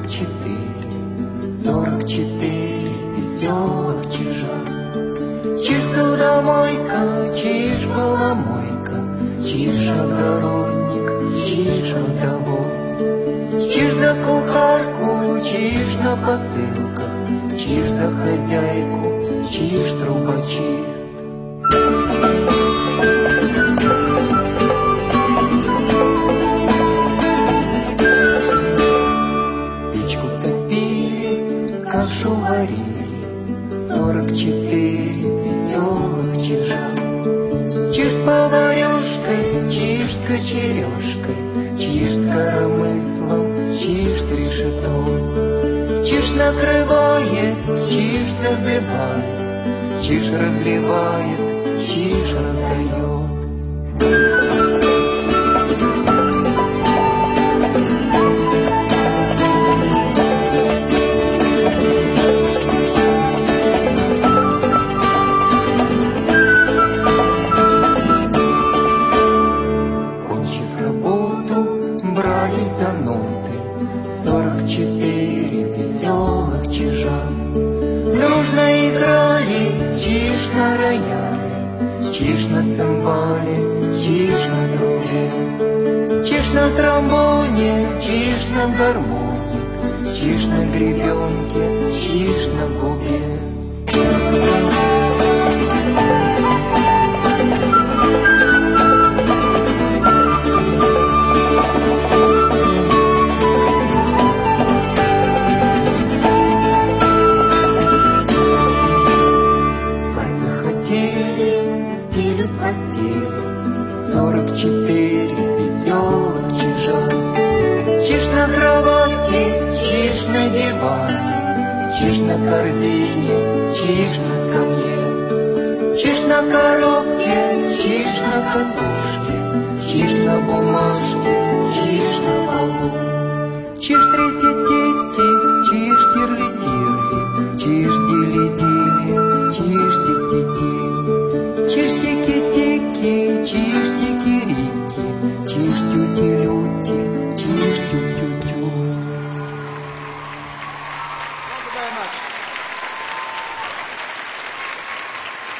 44 веселых чижа. Чиж судомойка, чиж поломойка, чиж огородник, чиж водовоз. Чиж за кухарку, чиж на посылках, чиж за хозяйку, чиж трубочист. Печку топили, кашу варили, 44 веселых чижа. Чиж с поварешкой, чиж с кочережкой, чиж с коромыслом, чиж с решетом. Чиж накрывает, чиж создывает, чиж разливает, чиж раздает. Брались за ноты 44 веселых чижа. Дружно играли чиж на рояле, чиж на цимбале, чиж на трубе, чиж на тромбоне, чиж на гармоне, чиж на гребенке, чиж на губе. Стелют постели 44 веселых чижа. Чиж на кровати, чиж на диване, чиж на корзине, чиж на скамье, чиж на коробке, чиж на катушке, чиж на бумажке, чиж на полу. Чиж третий-тети, чиж тирли